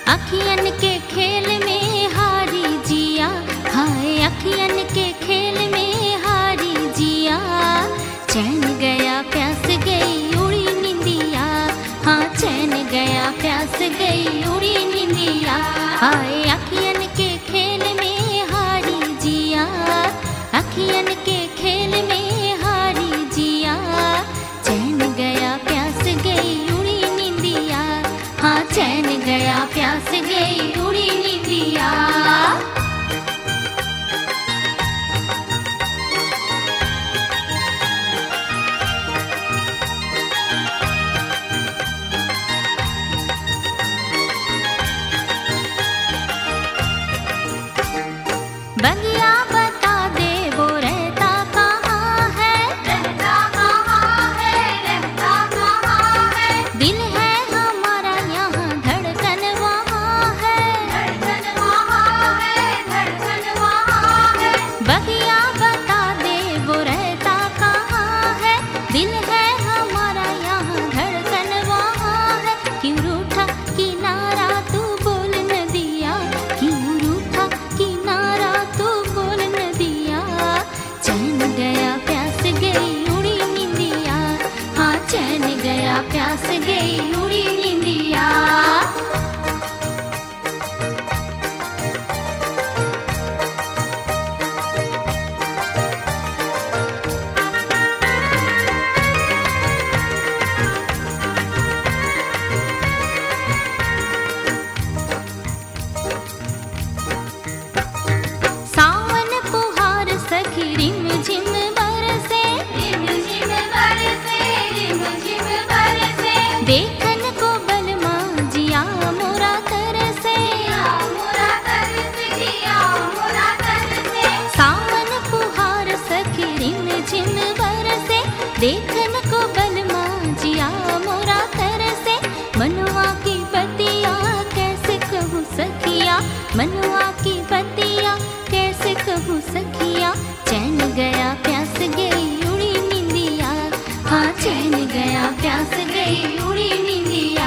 अखियन के खेल में हारी जिया, हाय अखियन के खेल में हारी जिया। चैन गया प्यास गई उड़ी निंदिया, हाँ चैन गया प्यास गई उड़ी निंदिया। हाय अखियन के खेल में हारी जिया, अखियन के खेल में हारी जिया। चैन गया प्यास गई उड़ी निंदिया, हाँ चैन गया प्यास गई उड़ी निंदिया। बगिया बता दे वो रहता कहाँ है, रहता कहाँ है, रहता कहाँ है। दिल है हमारा यहाँ धड़कन वहाँ है, धड़कन वहाँ है, धड़कन वहाँ है। बगिया बता दे वो रहता कहाँ है, दिल है हमारा यहाँ धड़कन वहाँ है। क्यों रूठा किनारा तू बोल न दिया, क्यों रूठा किनारा तू बोल न दिया। चैन गया प्यास गई उड़ी निंदिया, हाँ चैन गया प्यास गई उड़ी निंदिया। सावन पुहार सखी रिम झिम बरसे, रिम झिम बरसे, रिम झिम बरसे। देखन को बलमा जिया मोरा तरसे, मोरा तरसे, जिया मोरा तरसे। सावन पुहार सखी रिम झिम बरसे, देखन को बलमा जिया मोरा तरसे। मनवा की बतिया कैसे कहूँ सखिया, मनवा की बतिया कैसे कहूँ सखिया। चैन गया प्यास गई उड़ी निंदिया, हाँ चैन गया प्यास गई उड़ी निंदिया।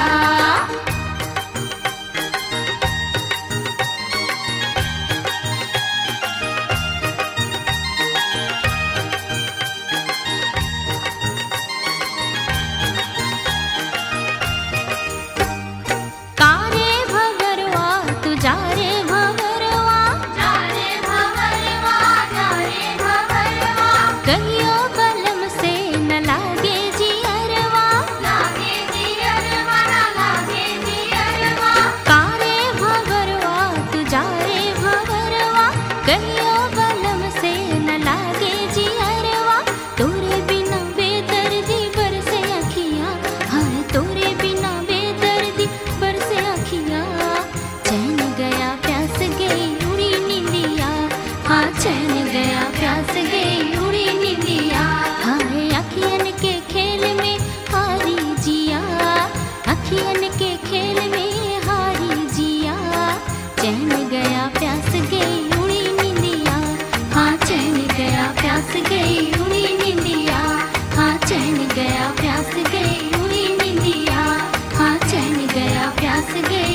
कारे भवरवा तू जा रे भवरवा, जा रे भवरवा, जा रे भवरवा। कहियो बलम से न लागे जियरवा, लागे जियरवा, न लागे जियरवा। कारे भवरवा तू जा रे भवरवा, कहियो बलम से न लागे जियरवा। तोरे बिना बेदर्दी बरसे अखियाँ, हाय तोरे बिना बेदर्दी बरसे अखियाँ। चैन गया प्यास गई उड़ी निंदिया, हाँ चैन गया प्यास गई उड़ी निंदिया। हाय अखियन के खेल में हारी जिया, अखियन के खेल में हारी जिया। चैन गया प्यास गई उड़ी निंदिया, हाँ चैन गया प्यास गई उड़ी निंदिया। हाँ चैन गया प्यास गई उड़ी निंदिया, हाँ चैन गया प्यास गई।